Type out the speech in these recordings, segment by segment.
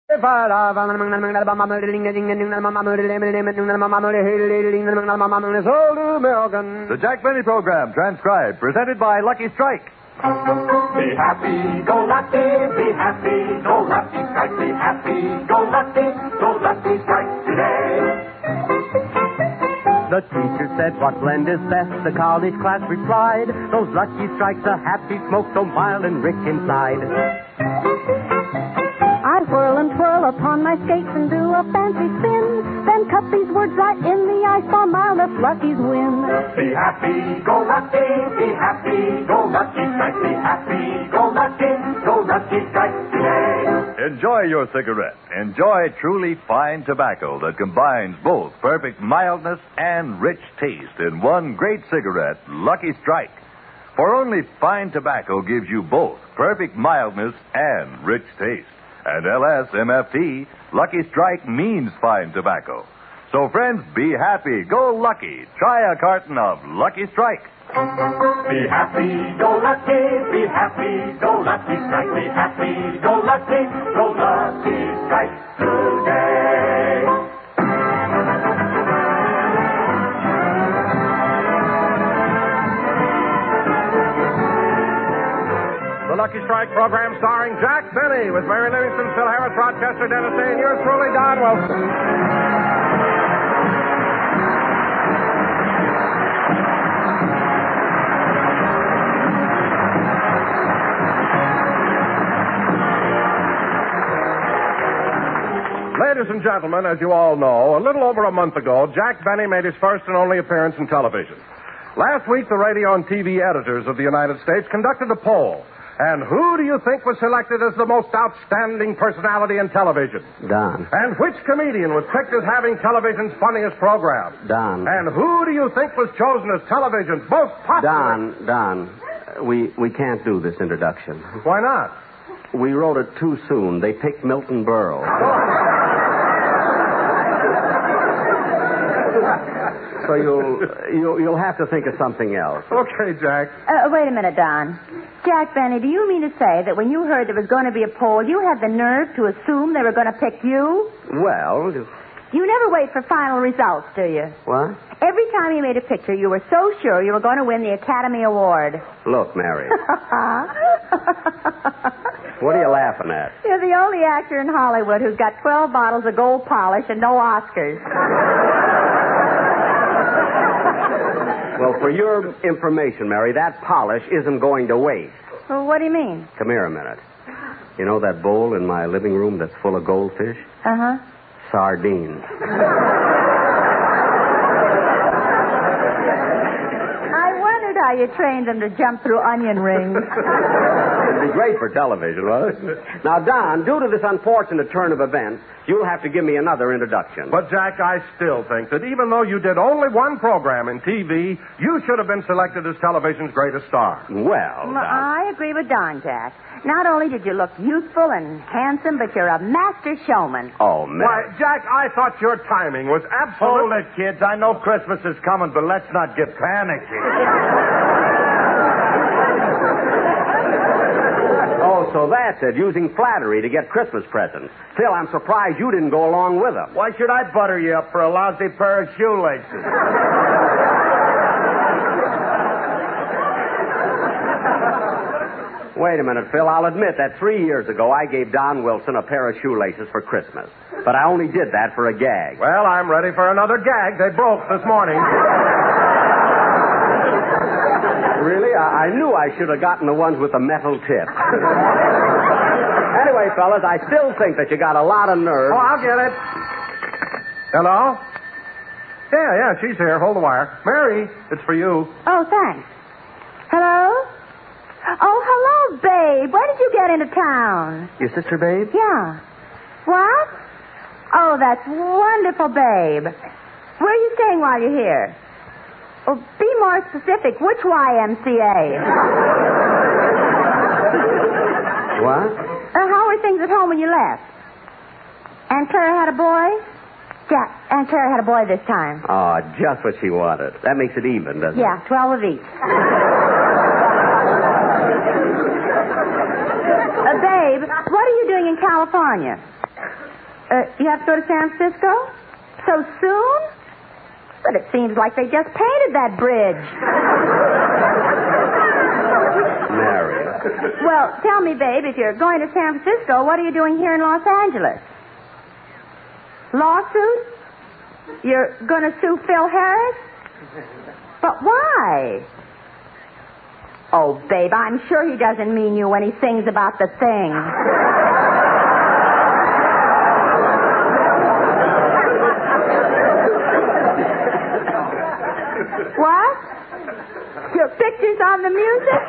The Jack Benny Program, transcribed, presented by Lucky Strike. Be happy, go lucky, be happy, go lucky strike, be happy, go lucky strike today. The teacher said, what blend is best? The college class replied, those Lucky Strikes, a happy smoke so mild and rich inside. I whirl and twirl upon my skates and do a fancy spin, then cut these words right in the ice for mildest Luckies win. Be happy, go lucky strike, be happy, go lucky strike today. Enjoy your cigarette. Enjoy truly fine tobacco that combines both perfect mildness and rich taste in one great cigarette, Lucky Strike. For only fine tobacco gives you both perfect mildness and rich taste. And LSMFT, Lucky Strike means fine tobacco. So, friends, be happy, go lucky. Try a carton of Lucky Strike. Be happy, go lucky, be happy, go lucky strike, be happy, go lucky strike today. The Lucky Strike program starring Jack Benny with Mary Livingston, Phil Harris, Rochester, Dennis Day, and yours truly, Don Wilson. Ladies and gentlemen, as you all know, a little over a month ago, Jack Benny made his first and only appearance in television. Last week, the radio and TV editors of the United States conducted a poll. And who do you think was selected as the most outstanding personality in television? Don. And which comedian was picked as having television's funniest program? Don. And who do you think was chosen as television's most popular? Don, we can't do this introduction. Why not? We wrote it too soon. They picked Milton Berle. So you'll have to think of something else. Okay, Jack. Wait a minute, Don. Jack Benny, do you mean to say that when you heard there was going to be a poll, you had the nerve to assume they were going to pick you? Well, You never wait for final results, do you? what? Every time you made a picture, you were so sure you were going to win the Academy Award. Look, Mary. What are you laughing at? You're the only actor in Hollywood who's got 12 bottles of gold polish and no Oscars. Well, for your information, Mary, that polish isn't going to waste. Well, what do you mean? Come here a minute. You know that bowl in my living room that's full of goldfish? Uh-huh. Sardines. I wondered how you trained them to jump through onion rings. It'd be great for television, wouldn't it? Now, Don, due to this unfortunate turn of events, you'll have to give me another introduction. But, Jack, I still think that even though you did only one program in TV, you should have been selected as television's greatest star. Well, Don. I agree with Don, Jack. Not only did you look youthful and handsome, but you're a master showman. Oh, man. Why, Jack, I thought your timing was absolute. Hold it, kids. I know Christmas is coming, but let's not get panicky. Oh, so that's it, using flattery to get Christmas presents. Phil, I'm surprised you didn't go along with them. Why should I butter you up for a lousy pair of shoelaces? Wait a minute, Phil. I'll admit that 3 years ago I gave Don Wilson a pair of shoelaces for Christmas. But I only did that for a gag. Well, I'm ready for another gag. They broke this morning. Really? I knew I should have gotten the ones with the metal tip. Anyway, fellas, I still think that you got a lot of nerve. Oh, I'll get it. Hello? Yeah, she's here. Hold the wire. Mary, it's for you. Oh, thanks. Hello? Oh, hello, babe. When did you get into town? Your sister, babe? Yeah. What? Oh, that's wonderful, babe. Where are you staying while you're here? Oh, be more specific. Which YMCA? What? How were things at home when you left? Aunt Clara had a boy? Yeah, Aunt Clara had a boy this time. Oh, just what she wanted. That makes it even, doesn't it? Yeah, 12 of each. Babe, what are you doing in California? You have to go to San Francisco? So soon? But it seems like they just painted that bridge. Mary. Well, tell me, babe, if you're going to San Francisco, what are you doing here in Los Angeles? Lawsuit? You're going to sue Phil Harris? But why? Oh, babe, I'm sure he doesn't mean you when he sings about the thing. What? Your picture's on the music?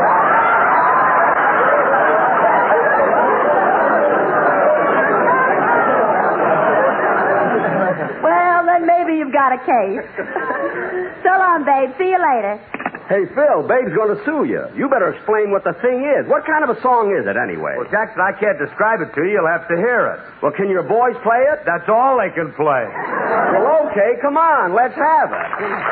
Well, then maybe you've got a case. So long, babe. See you later. Hey, Phil, Babe's going to sue you. You better explain what the thing is. What kind of a song is it, anyway? Well, Jackson, I can't describe it to you. You'll have to hear it. Well, can your boys play it? That's all they can play. Well, okay, come on. Let's have it.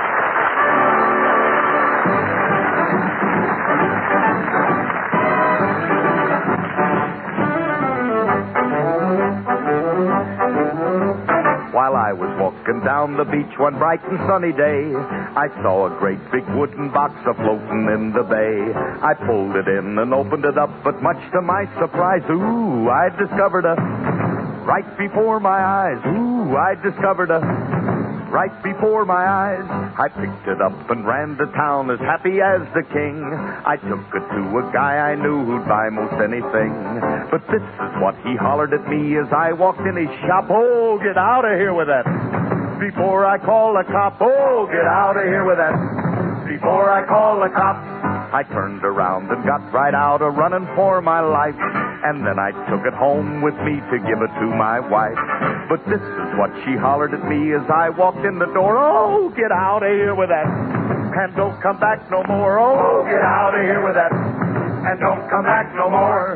While I was walking down the beach one bright and sunny day, I saw a great big wooden box a-floating in the bay. I pulled it in and opened it up, but much to my surprise, ooh, I discovered right before my eyes. Ooh, I discovered right before my eyes. I picked it up and ran to town as happy as the king. I took it to a guy I knew who'd buy most anything. But this is what he hollered at me as I walked in his shop. Oh, get out of here with that before I call the cop. Oh, get out of here with that before I call the cop. I turned around and got right out a-running for my life. And then I took it home with me to give it to my wife. But this is what she hollered at me as I walked in the door. Oh, get out of here with that, and don't come back no more. Oh, get out of here with that, and don't come back no more.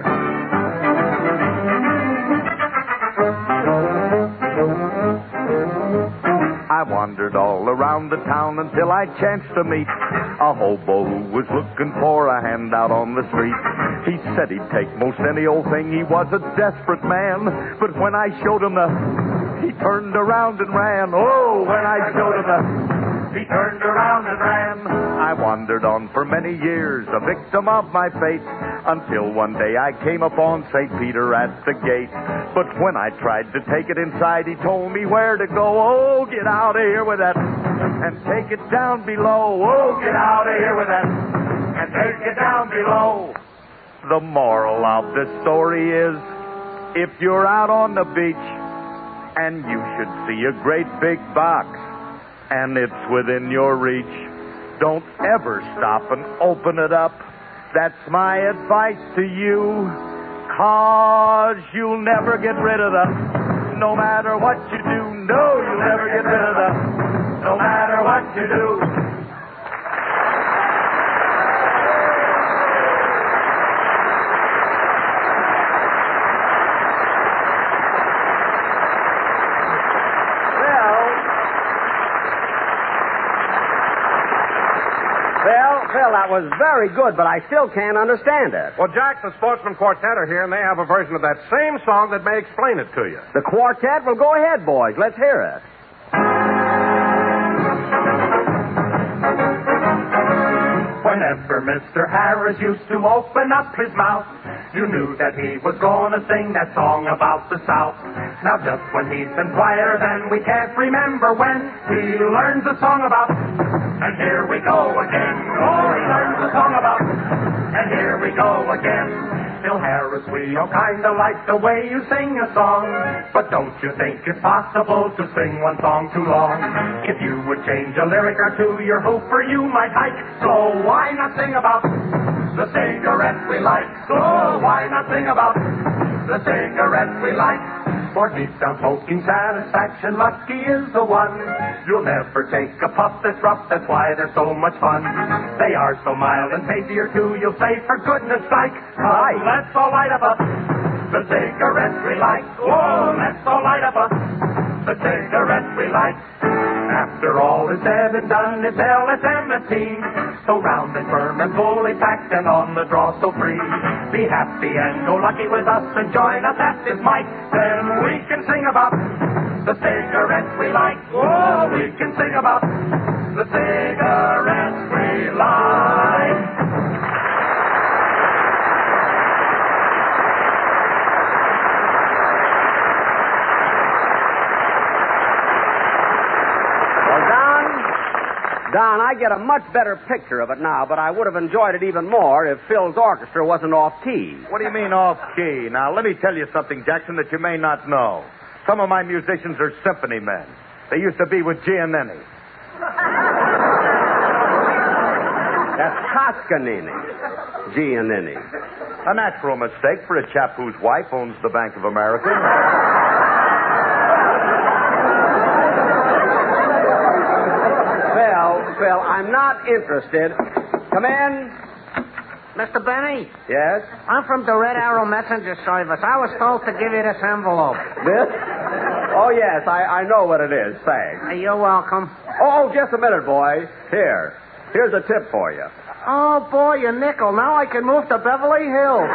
I wandered all around the town until I chanced to meet a hobo who was looking for a handout on the street. He said he'd take most any old thing. He was a desperate man. But when I showed him he turned around and ran. Oh, when I showed him he turned around and ran. I wandered on for many years, a victim of my fate, until one day I came upon St. Peter at the gate. But when I tried to take it inside, he told me where to go. Oh, get out of here with that, and take it down below. Oh, get out of here with that, and take it down below. The moral of this story is, if you're out on the beach and you should see a great big box and it's within your reach, don't ever stop and open it up. That's my advice to you, 'cause you'll never get rid of them, no matter what you do. No, you'll never get rid of them, no matter what you do. Phil, that was very good, but I still can't understand it. Well, Jack, the Sportsman Quartet are here, and they have a version of that same song that may explain it to you. The quartet? Well, go ahead, boys. Let's hear it. Whenever Mr. Harris used to open up his mouth, you knew that he was going to sing that song about the South. Now, just when he's been quieter than we can't remember when, he learns a song about, and here we go again. Oh, he learns a song about, and here we go again. Phil Harris, we all kind of like the way you sing a song, but don't you think it's possible to sing one song too long? If you would change a lyric or two, your hooper you might hike. So why not sing about the cigarette we like? So why not sing about the cigarette we like? For deep down smoking satisfaction, Lucky is the one. You'll never take a puff that's rough, that's why they're so much fun. They are so mild and tastier too, you'll say, for goodness sake, let's all light up the cigarette we like. Whoa, let's all light up the cigarette we like. After all is said and done, it's LSM-15. So round and firm and fully packed and on the draw so free. Be happy and go lucky with us and join us at this mic. Then we can sing about the cigarettes we like. Oh, we can sing about the cigarettes we like. Don, I get a much better picture of it now, but I would have enjoyed it even more if Phil's orchestra wasn't off key. What do you mean off key? Now, let me tell you something, Jackson, that you may not know. Some of my musicians are symphony men. They used to be with Giannini. That's Toscanini. Giannini. A natural mistake for a chap whose wife owns the Bank of America. Phil, I'm not interested. Come in. Mr. Benny, Yes? I'm from the Red Arrow Messenger Service. I was told to give you this envelope. This? Oh, yes, I know what it is. Thanks. You're welcome. Oh, just a minute, boy. Here's a tip for you. Oh, boy, a nickel. Now I can move to Beverly Hills.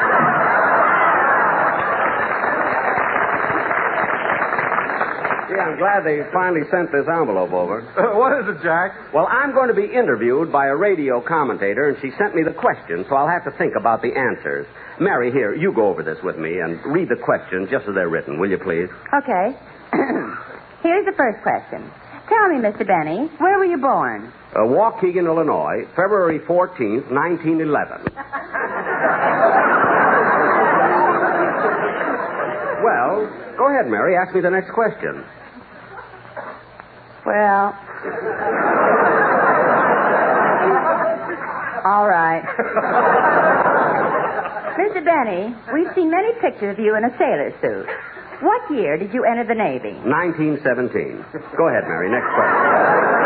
Yeah, I'm glad they finally sent this envelope over. What is it, Jack? Well, I'm going to be interviewed by a radio commentator, and she sent me the questions, so I'll have to think about the answers. Mary, here, you go over this with me and read the questions just as they're written, will you, please? Okay. Here's the first question. Tell me, Mr. Benny, where were you born? Waukegan, Illinois, February 14th, 1911. Well, go ahead, Mary. Ask me the next question. Well, all right. Mr. Benny, we've seen many pictures of you in a sailor suit. What year did you enter the Navy? 1917. Go ahead, Mary. Next question.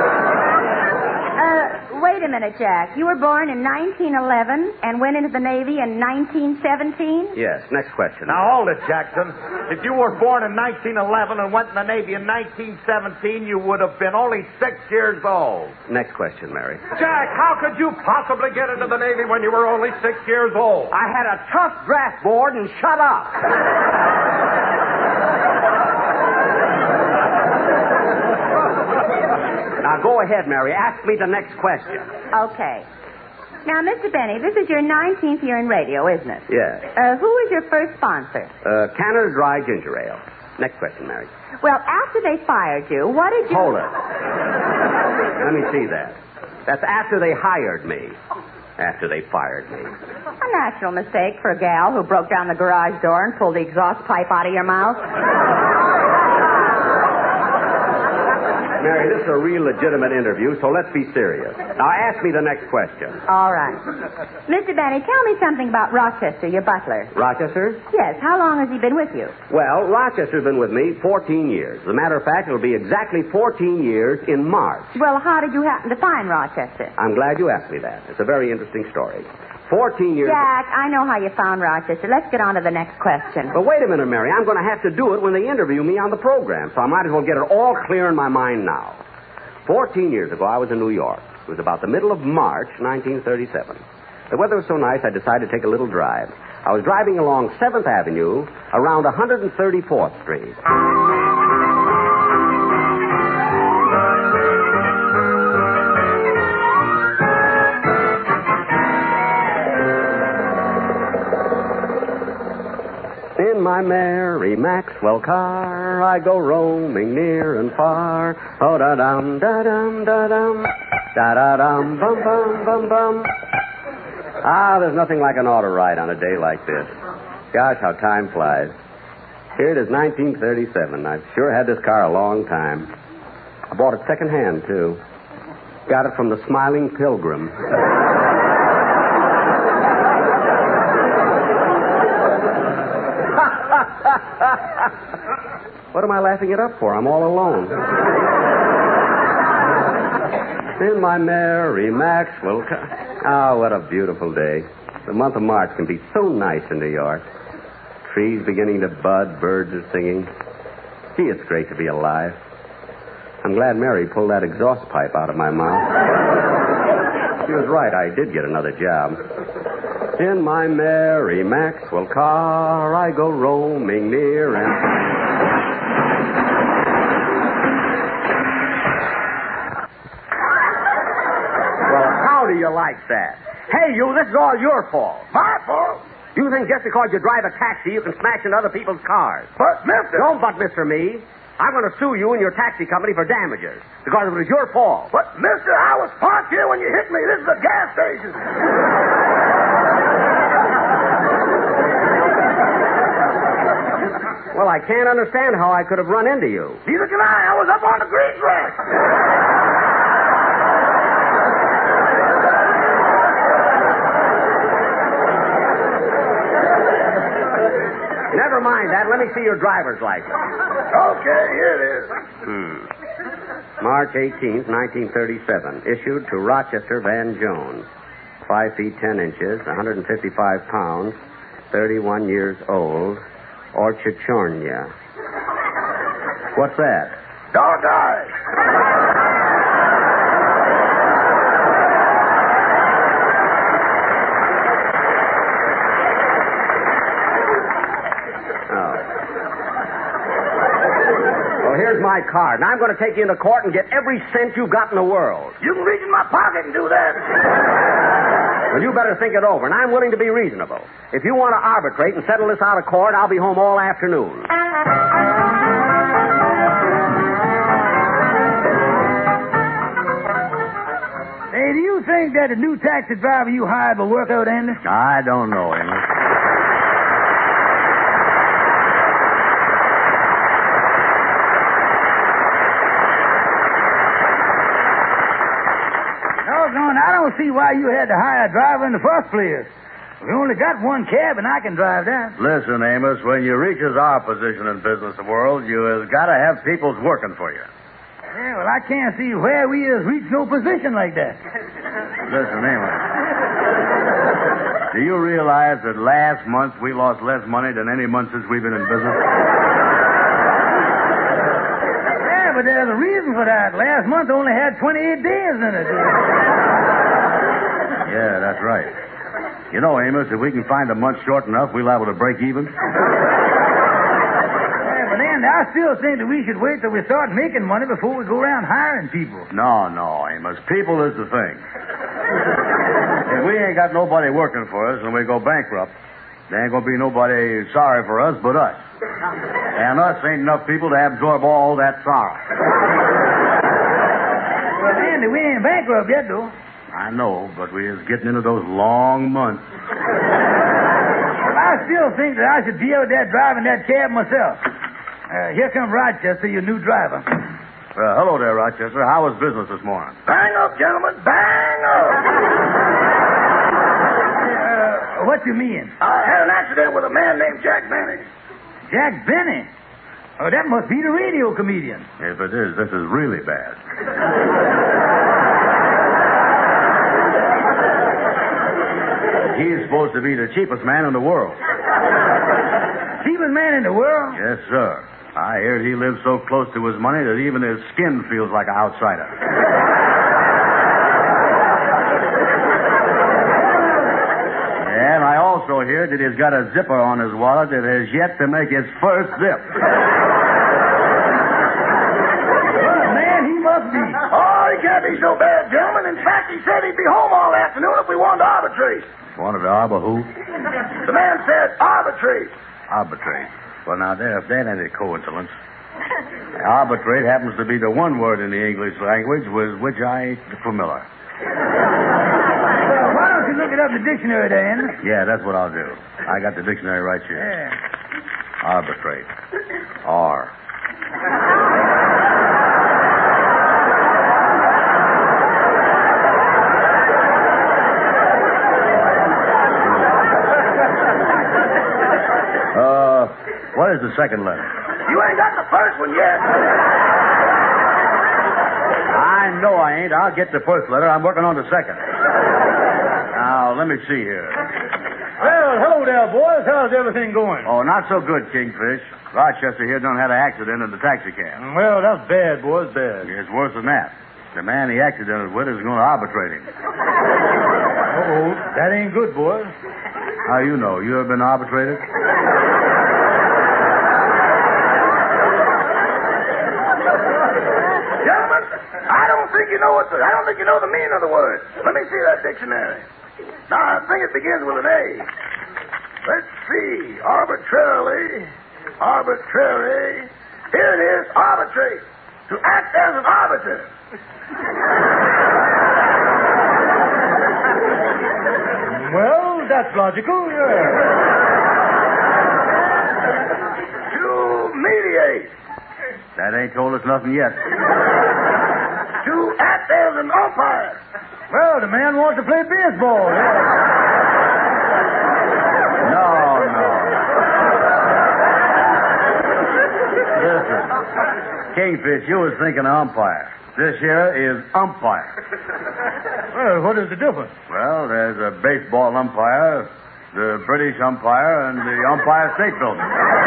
Wait a minute, Jack. You were born in 1911 and went into the Navy in 1917? Yes, next question. Now, hold it, Jackson. If you were born in 1911 and went in the Navy in 1917, you would have been only 6 years old. Next question, Mary. Jack, how could you possibly get into the Navy when you were only 6 years old? I had a tough draft board and shut up. Now, go ahead, Mary. Ask me the next question. Okay. Now, Mr. Benny, this is your 19th year in radio, isn't it? Yes. Who was your first sponsor? Canada Dry Ginger Ale. Next question, Mary. Well, after they fired you, what did you... Hold it. Let me see that. That's after they hired me. After they fired me. A natural mistake for a gal who broke down the garage door and pulled the exhaust pipe out of your mouth. Mary, this is a real legitimate interview, so let's be serious. Now, ask me the next question. All right. Mr. Benny, tell me something about Rochester, your butler. Rochester? Yes, how long has he been with you? Well, Rochester's been with me 14 years. As a matter of fact, it'll be exactly 14 years in March. Well, how did you happen to find Rochester? I'm glad you asked me that. It's a very interesting story. 14 years... Jack, I know how you found Rochester. Let's get on to the next question. But wait a minute, Mary. I'm going to have to do it when they interview me on the program, so I might as well get it all clear in my mind now. 14 years ago, I was in New York. It was about the middle of March, 1937. The weather was so nice, I decided to take a little drive. I was driving along 7th Avenue, around 134th Street. In my Mary Maxwell car, I go roaming near and far. Oh, da-dum, da-dum, da-dum, da-da-dum, bum, bum, bum, bum. Ah, there's nothing like an auto ride on a day like this. Gosh, how time flies. Here it is, 1937. I've sure had this car a long time. I bought it secondhand, too. Got it from the Smiling Pilgrim. What am I laughing it up for? I'm all alone. In my Mary Maxwell car. Oh, what a beautiful day. The month of March can be so nice in New York. Trees beginning to bud, birds are singing. Gee, it's great to be alive. I'm glad Mary pulled that exhaust pipe out of my mouth. She was right. I did get another job. In my Mary Maxwell car, I go roaming near and... likes that. Hey, you, this is all your fault. My fault? You think just because you drive a taxi, you can smash into other people's cars. But, mister... Don't but Mr. Me. I'm going to sue you and your taxi company for damages because it was your fault. But, mister, I was parked here when you hit me. This is a gas station. Well, I can't understand how I could have run into you. Neither can I. I was up on the grease rack. Never mind that. Let me see your driver's license. Okay, here it is. March 18th, 1937. Issued to Rochester Van Jones. 5 feet 10 inches, 155 pounds, 31 years old, Orchachornia. What's that? Dog eyes. Here's my card. Now I'm going to take you into court and get every cent you've got in the world. You can reach in my pocket and do that. Well, you better think it over, and I'm willing to be reasonable. If you want to arbitrate and settle this out of court, I'll be home all afternoon. Hey, do you think that the new taxi driver you hired will work out, Andy? I don't know, Amos. I don't see why you had to hire a driver in the first place. We only got one cab, and I can drive that. Listen, Amos, when you reaches our position in business world, you has got to have people's working for you. Yeah, well, I can't see where we has reached no position like that. Listen, Amos. Do you realize that last month we lost less money than any month since we've been in business? But there's a reason for that. Last month only had 28 days in it. Yeah, that's right. You know, Amos, if we can find a month short enough, we'll be able to break even. Yeah, but then I still think that we should wait till we start making money before we go around hiring people. No, Amos. People is the thing. If we ain't got nobody working for us and we go bankrupt, there ain't gonna be nobody sorry for us but us. And us ain't enough people to absorb all that sorrow. Well, Andy, we ain't bankrupt yet, though. I know, but we is getting into those long months. Well, I still think that I should be out there driving that cab myself. Here comes Rochester, your new driver. Hello there, Rochester. How was business this morning? Bang up, gentlemen. Bang up. What you mean? I had an accident with a man named Jack Benny. Jack Benny? Oh, that must be the radio comedian. If it is, this is really bad. He's supposed to be the cheapest man in the world. Cheapest man in the world? Yes, sir. I heard he lives so close to his money that even his skin feels like an outsider. And I also hear that he's got a zipper on his wallet that has yet to make its first zip. Well, man, he must be. Oh, he can't be so bad, gentlemen. In fact, he said he'd be home all afternoon if we wanted to arbitrate. Wanted to arbor who? The man said arbitrate. Arbitrate. Well, now, there, if that ain't a coincidence. Arbitrate happens to be the one word in the English language with which I ain't familiar. Well, why don't you look it up in the dictionary there, Andy? Yeah, that's what I'll do. I got the dictionary right here. Yeah. Arbitrate. R. What is the second letter? You ain't got the first one yet. I know I ain't. I'll get the first letter. I'm working on the second. Now, let me see here. Well, hello there, boys. How's everything going? Oh, not so good, Kingfish. Rochester here done had an accident in the taxi cab. Well, that's bad, boys, bad. It's worse than that. The man he accidented with is going to arbitrate him. Uh-oh. That ain't good, boys. How you know? You ever been arbitrated? Gentlemen, I don't think think you know the meaning of the word. Let me see that dictionary. Now, I think it begins with an A. Let's see. Arbitrary. Here it is. Arbitrate. To act as an arbiter. Well, that's logical, yeah. To mediate. That ain't told us nothing yet. To act as an umpire. Well, the man wants to play baseball, yeah. No. Listen, Kingfish, you was thinking of umpire. This here is umpire. Well, what is the difference? Well, there's a baseball umpire, the British umpire, and the Empire State Building.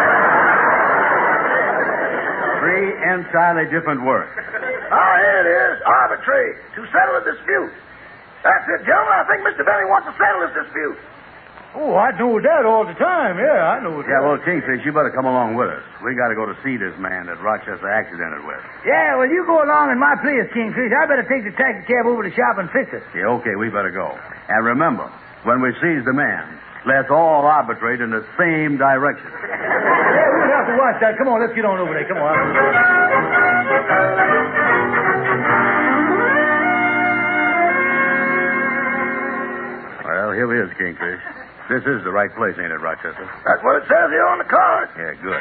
3 entirely different words. Here it is. Arbitrate. To settle a dispute. That's it, gentlemen. I think Mr. Benny wants to settle this dispute. Oh, I know that all the time. Yeah, I know that. Yeah, well, Kingfish, you better come along with us. We got to go to see this man that Rochester accidented with. Yeah, well, you go along in my place, Kingfish. I better take the taxi cab over to the shop and fix it. Yeah, okay, we better go. And remember, when we seize the man, let's all arbitrate in the same direction. Yeah, we'll have to watch that. Come on, let's get on over there. Come on. Well, here we is, Kingfish. This is the right place, ain't it, Rochester? That's what it says here on the card. Yeah, good.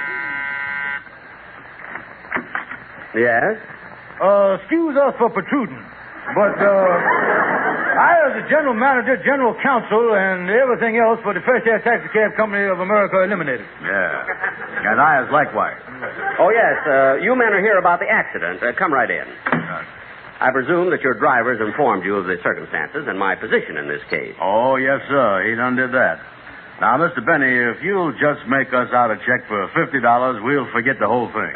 Yes? Excuse us for protruding, but I, as the general manager, general counsel, and everything else for the First Air Taxi Cab Company of America Eliminated. Yeah. And I as likewise. Oh, yes. You men are here about the accident. Come right in. I presume that your drivers informed you of the circumstances and my position in this case. Oh, yes, sir. He done did that. Now, Mr. Benny, if you'll just make us out a check for $50, we'll forget the whole thing.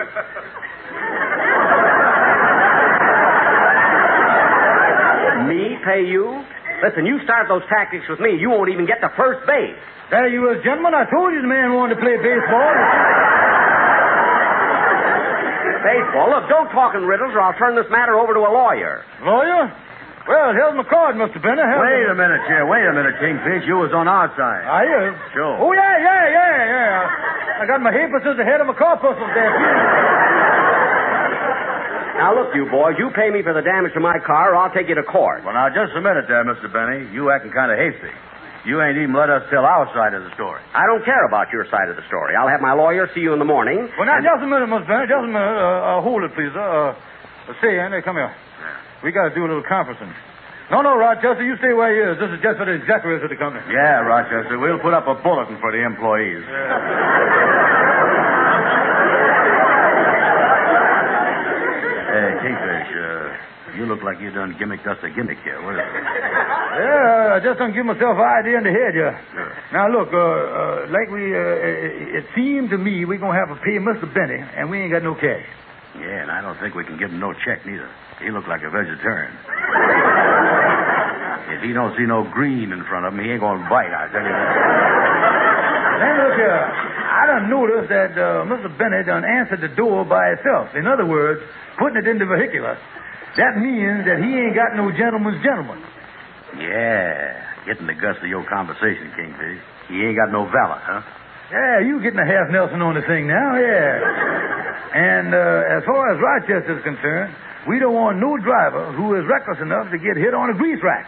Me pay you? Listen, you start those tactics with me, you won't even get to first base. There you is, gentlemen. I told you the man wanted to play baseball. Baseball? Look, don't talk in riddles or I'll turn this matter over to a lawyer. Lawyer? Well, here's my card, Mr. Benner. Wait a minute, Kingfish. You was on our side. I is? Sure. Oh, yeah. I got my papers at the head of my corpuscles there. Now, look, you boys, you pay me for the damage to my car or I'll take you to court. Well, now, just a minute there, Mr. Benny. You acting kind of hasty. You ain't even let us tell our side of the story. I don't care about your side of the story. I'll have my lawyer see you in the morning. Well, now, just a minute, Mr. Benner. Just a minute. Hold it, please. Say, Andy, come here. We got to do a little conferencing. No, Rochester, you stay where you is. This is just for the executives of the company. Yeah, Rochester. We'll put up a bulletin for the employees. Hey, Kingfish, you look like you done gimmicked us a gimmick here. What is it? Yeah, I just done give myself an idea in the head, yeah. Sure. Now, look, it seemed to me we're going to have to pay Mr. Benny, and we ain't got no cash. Yeah, and I don't think we can give him no check, neither. He looked like a vegetarian. If he don't see no green in front of him, he ain't going to bite, I tell you that. Then look here. I done noticed that Mr. Benny done answered the door by himself. In other words, putting it in the vehicular. That means that he ain't got no gentleman's gentleman. Yeah, getting the gust of your conversation, Kingfish. He ain't got no valet, huh? Yeah, you getting a half Nelson on the thing now, yeah. And as far as Rochester's concerned, we don't want no driver who is reckless enough to get hit on a grease rack.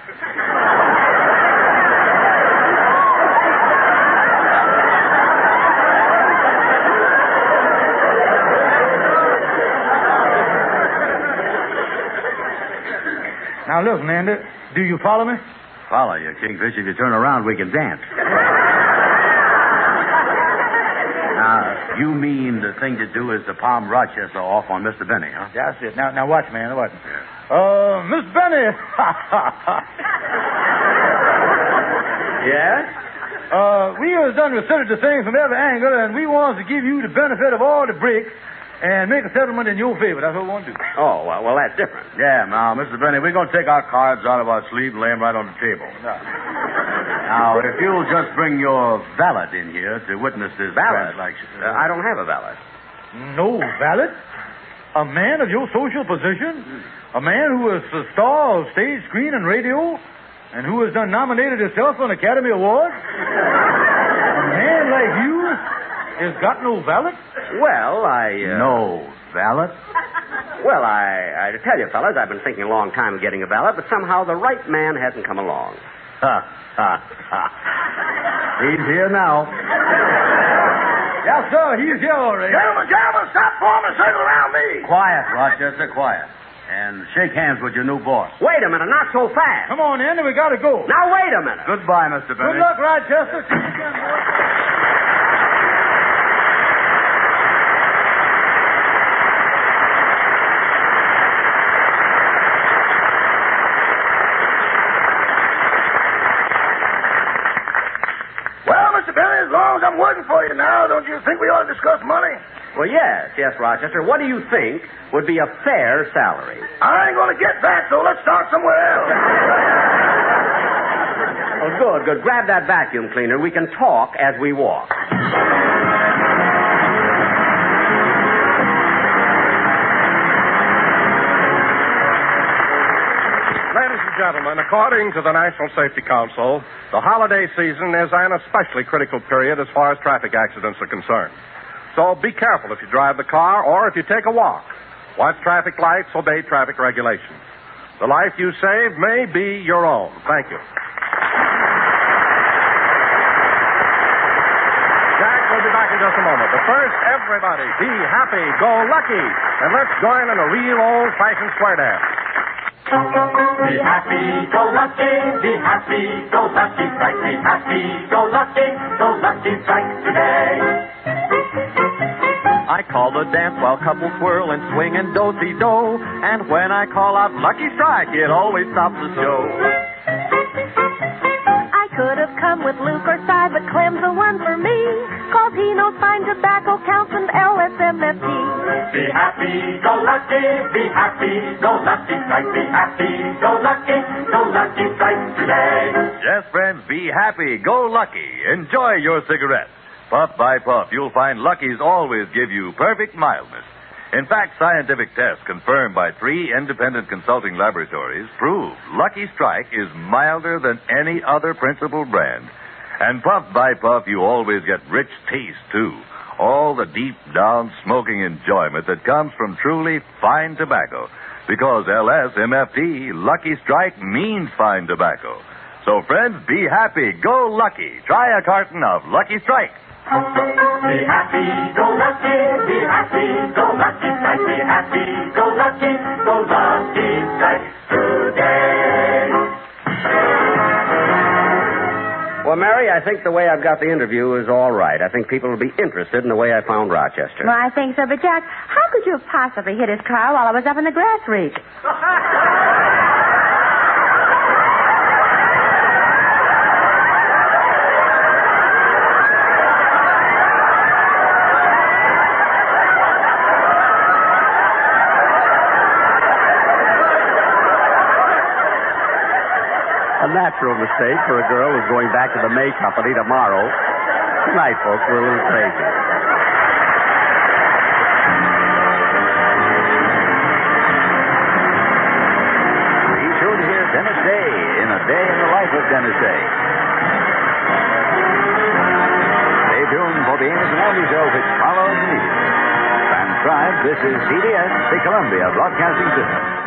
Now, listen, Andy, do you follow me? Follow you, Kingfish. If you turn around, we can dance. Now, you mean the thing to do is to palm Rochester off on Mr. Benny, huh? That's it. Now watch, man. Watch. Yeah. Miss Benny. Yes? We have done considered the thing from every angle, and we want to give you the benefit of all the breaks and make a settlement in your favor. That's what we want to do. Oh, well, that's different. Yeah, now, Mr. Benny, we're going to take our cards out of our sleeve and lay them right on the table. No. Now, if you'll just bring your valet in here to witness this valet? transaction. I don't have a valet. No valet? A man of your social position? A man who is a star of stage, screen, and radio? And who has done nominated himself for an Academy Award? A man like you has got no valet? Well, No valet? Well, I tell you, fellas, I've been thinking a long time of getting a valet, but somehow the right man hasn't come along. Ha, ha, ha. He's here now. Yes, sir, he's here already. Gentlemen, stop forming a circle around me. Quiet, Rochester, quiet. And shake hands with your new boss. Wait a minute, not so fast. Come on, Andy, we gotta go. Now, wait a minute. Goodbye, Mr. Bennett. Good luck, Rochester. See you again, boy. Well, Mr. Benny, as long as I'm working for you now, don't you think we ought to discuss money? Well, yes, Rochester. What do you think would be a fair salary? I ain't going to get that, so let's start somewhere else. Oh, good. Grab that vacuum cleaner. We can talk as we walk. Ladies and gentlemen, according to the National Safety Council, the holiday season is an especially critical period as far as traffic accidents are concerned. So be careful if you drive the car or if you take a walk. Watch traffic lights, obey traffic regulations. The life you save may be your own. Thank you. Jack will be back in just a moment. But first, everybody, be happy, go lucky, and let's join in a real old-fashioned square dance. Be happy, go lucky, be happy, go lucky strike, be happy, go lucky strike today. I call the dance while couples swirl and swing and do-si-do. And when I call out Lucky Strike, it always stops the show. I could have come with Luke or Cy, but Clem's the one for me. 'Cause he knows fine tobacco counts and LSMFT. Be happy, go lucky strike, be happy, go lucky strike today. Yes, friends, be happy, go lucky. Enjoy your cigarettes. Puff by puff, you'll find Lucky's always give you perfect mildness. In fact, scientific tests confirmed by 3 independent consulting laboratories prove Lucky Strike is milder than any other principal brand. And puff by puff, you always get rich taste, too. All the deep down smoking enjoyment that comes from truly fine tobacco. Because LSMFT, Lucky Strike, means fine tobacco. So, friends, be happy, go lucky. Try a carton of Lucky Strike. Be happy, go lucky strike, be happy, go lucky strike today. Well, Mary, I think the way I've got the interview is all right. I think people will be interested in the way I found Rochester. Well, I think so, but Jack, how could you have possibly hit his car while I was up in the grass reach? A natural mistake for a girl who's going back to the May Company tomorrow. Tonight, folks, we're a little crazy. Be sure to hear Dennis Day in A Day in the Life of Dennis Day. Stay tuned for the Amos and Andy Show, which follows immediately. Transcribed, this is CBS, the Columbia Broadcasting System.